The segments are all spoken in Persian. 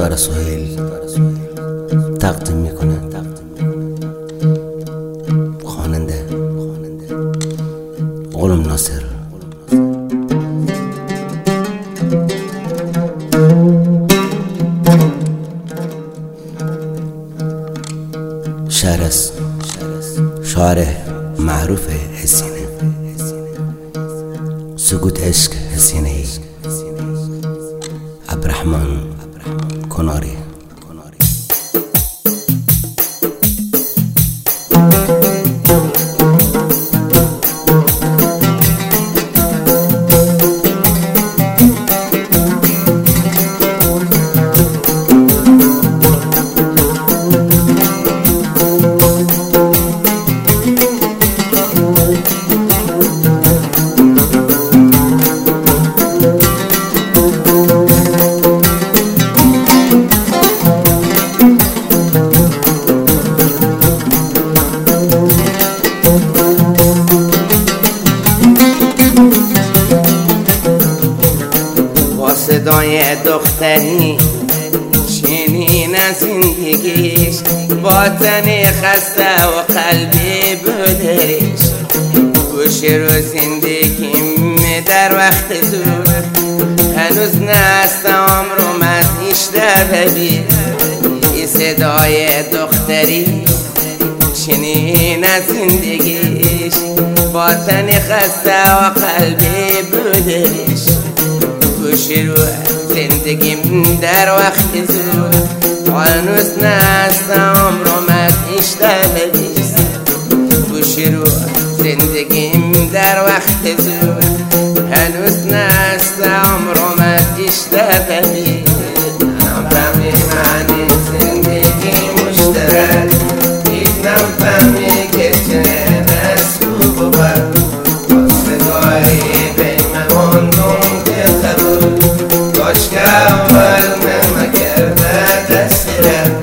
ستاره سهیل تقدیم میکنه. خواننده غلام ناصر. شعر از شاعر معروف حسینه، سکوت عشق حسینه‌ای، عبدالرحمن کناری. صدای دختری چنین از زندگیش، باطنی خسته و قلبی بدرش، گوش رو زندگیم در وقت زود، هنوز نست عمرو مزیشته ببین. صدای دختری چنین از زندگیش، باطنی خسته و قلبی بدرش، گوش رو زندگیم در وقت زود، هنوز نست عمرو مزیشته ببین. گوش رو زندگیم در وقت زود، هنوز نست عمرو مزیشته ببین. نفهمی معنی زندگی مشترک، هیچ نفهمی که چه نست خوب و بد، خواستگاری بین موندم که قبول، کاش که اول نمکرده دستیره.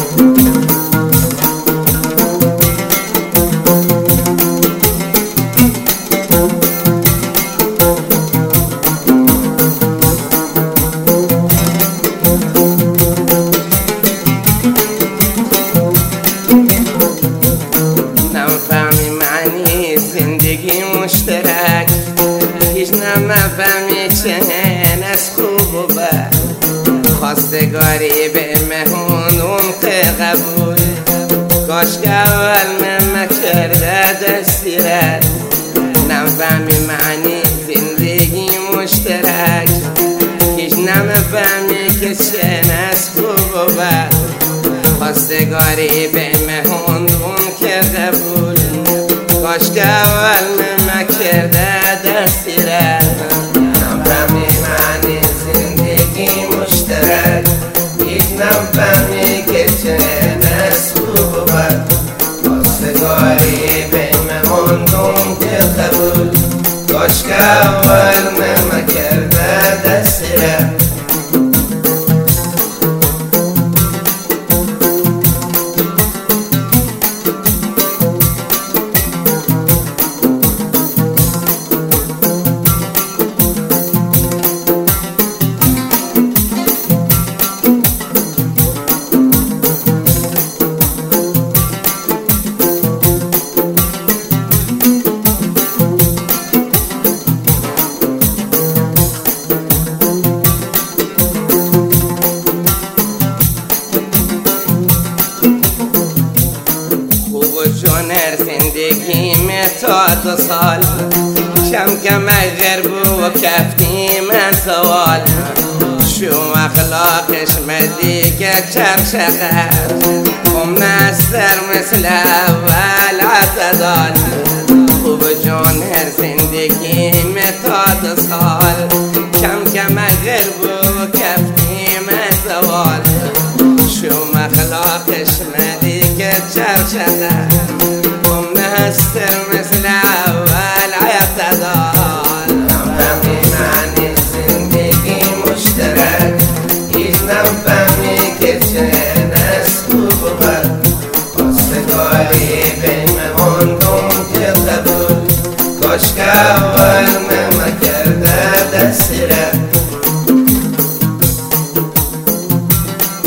نفهمی معنی زندگی مشترک، هیچ نفهمی چنین از خوب و بد، خواستگاری به مهمونم که قبول، کاش که اول نمکرده دستیرد. نفهمی معنی زندگی مشترک، هیچ نفهمی که چنین از خوب و بد، خواستگاری به مهمونم که قبول، کاش که اول نمکرده دستیرد. نفهمی معنی زندگی مشترک، هیچ نفهمی که چنین از خوب و بد، خواستگاری بین موندم که قبول، کاش که اول نمکرده دستیرد. زندگیم تا 2 سال، کم کم غرب و کفتی من سوال، شو اخلاقش مدیگه چرشقر، نستر مثل اول عتدال. خوب جان هر زندگیم تا 2 سال، کم کم غرب و کفتی من سوال، شو اخلاقش مدیگه چرشقر، نستر مثل اول عتدال. نفهمی معنی زندگی مشترک، هیچ نفهمی که چنین از خوب و بد، خواستگاری بین موندم که قبول، کاش که اول نمکرده دستیرد.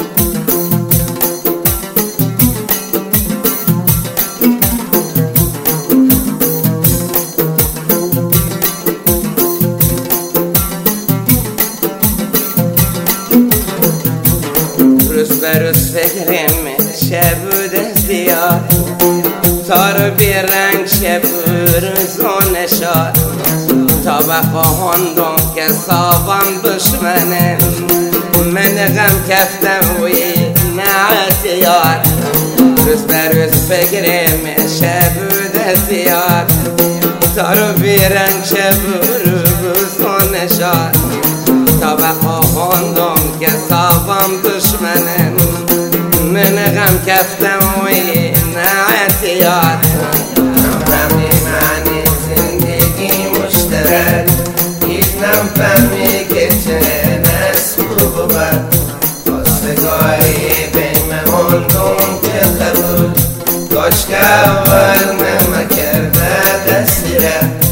فکرم شبوده زیاد تارو بی رنگ شبورزون شاد تا بخواهندم که صابم دشمنه من غم کفتم وی نعت یاد روز بر روز فکرم شبوده زیاد تارو بی رنگ شبورزون شاد تا بخواهندم که صابم دشمنه من غم کفتم وی نعت یاد نفهمی معنی زندگی مشترک هیچ نفهمی که چه نست خوب و بد خواستگاری بین موندم که قبول کاش که اول نمکرده دستی رفت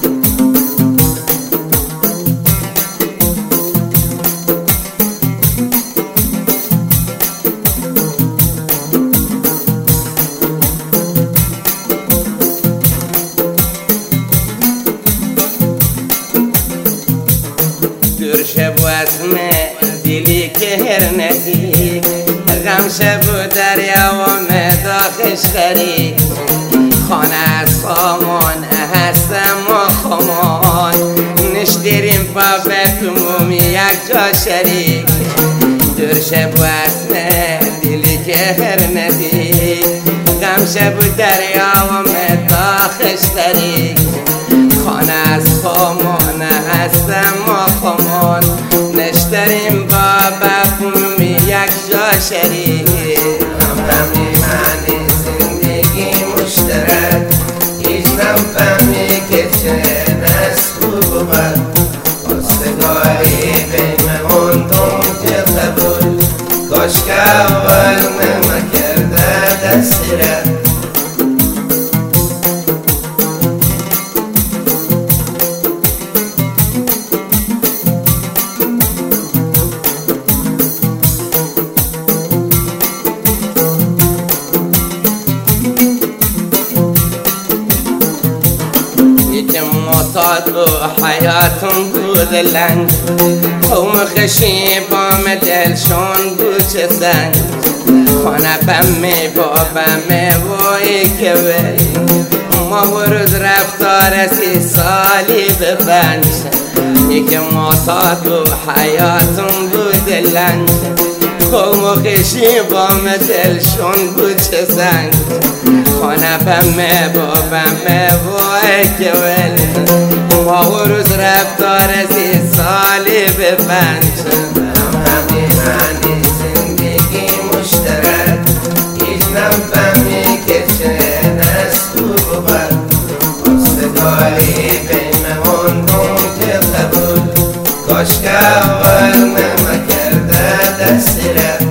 شب و اسم دلی که هر نزیک غم شب و دریا و مداخش غریق خانه از خامان هستم و خامان نشتریم با بکمومی یک جا شریک دور شب و اسم دلی که هر نزیک غم شب و دریا و مداخش غریق خانه از خامان هستم و خامان نشتریم با بفهمی یک جا شریک نفهمی معنی زندگی مشترک هیچ نفهمی که چه نست خوب و بد خواستگاری بین موندم که قبول کاش که اول نمکرده دستی رفت معتاد و حیاتم بود لنگ قوم خشیبام دلشون بود چه سنگ خانه بمی بابمی وای که وی ما ورود رفتار 30 سالی ببنج یکی معتاد و حیاتم بود لنگ قوم خشیبام دلشون بود چه سنگ خانه بمه بابمه وای که ولی ما و روز رفتار 30 سالی ببند نفهمی معنی زندگی مشترک هیچ نفهمی که چه نست خوب و بد خواستگاری بین موندم که قبول کاش که اول نمکرده دستی رفت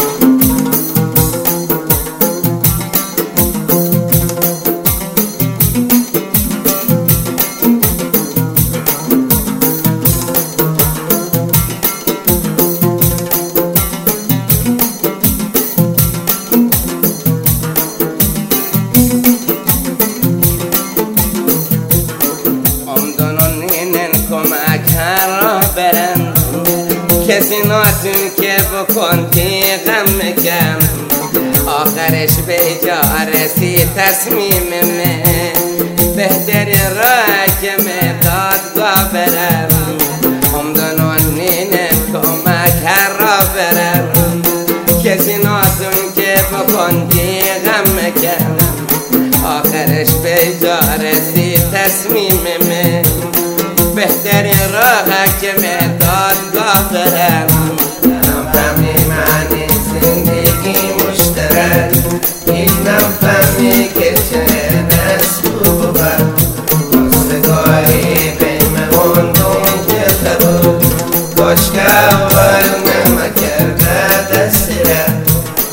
کسی ناتون که بکنتی غم میکم آخرش به جا رسی تصمیم من بهتری راه که می دادگاه برم همدنون نینه کمک هر را برم کسی ناتون که بکنتی غم میکم آخرش به جا رسی تصمیم من بهترین راه که می دادگاه برم نفهمی معنی زندگی مشترک هیچ نفهمی که چه نست خوب و بد خواستگاری بین موندم که قبول کاش که اول نمکرده دستی رفت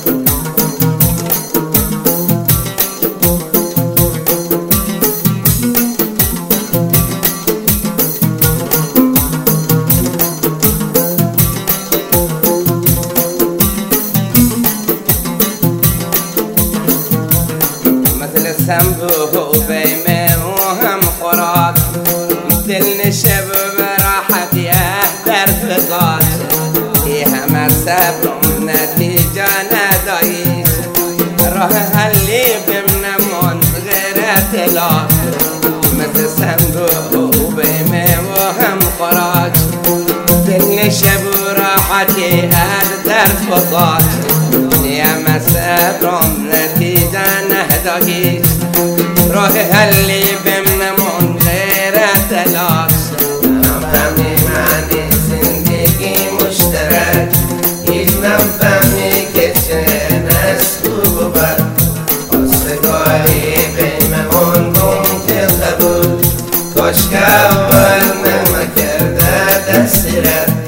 سنبوه و بیمه و هم خوراک دل نشب براحتی در فقاش ای همه صبرم نتیجه راه حلی بمنمون غیر اطلاع مثل صندوق بیمه و هم خوراک دل شب و راحتی هر در فقاط نیم صبرم نتیجه نهداهی راه حلی بمنمون غیر اطلاع نفهمی معنی زندگی مشترک هیچ نفهمی که چه نست و بد خواستگاری بیممون کن که قبول کاش که اول نمکرده دستی رد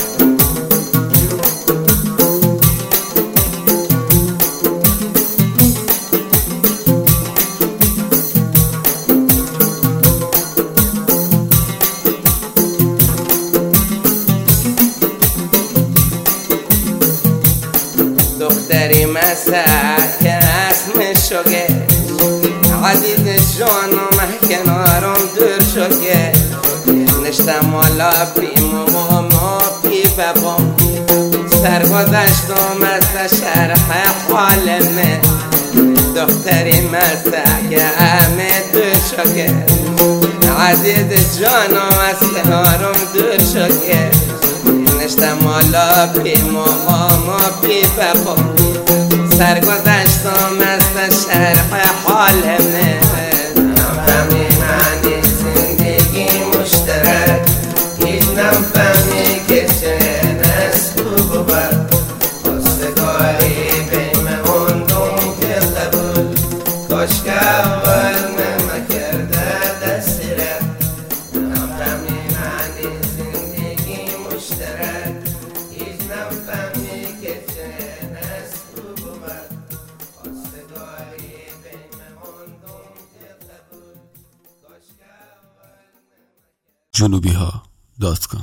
دختری مسح که اسمش شگه عزیز جانم کنارم دور شگه نشتم والا پیم و ما پی ببام سرگذشتم از شرح حالمه دختری مسح که همه دور شگه عزیز جانم از کنارم دور شگه نشتم والا پیم و ما پی ببام سرگذشتم از شرح حالمه نفهمی معنی زندگی مشترک هیچ نفهمی که چه نست و بد خواستگاری بیممون کن که قبول کاش که اول نمکرده دستی رد نفهمی معنی زندگی مشترک هیچ نفهمی که چه نست و بد خواستگاری بیممون کن که قبول کاش که اول جنوبیها.com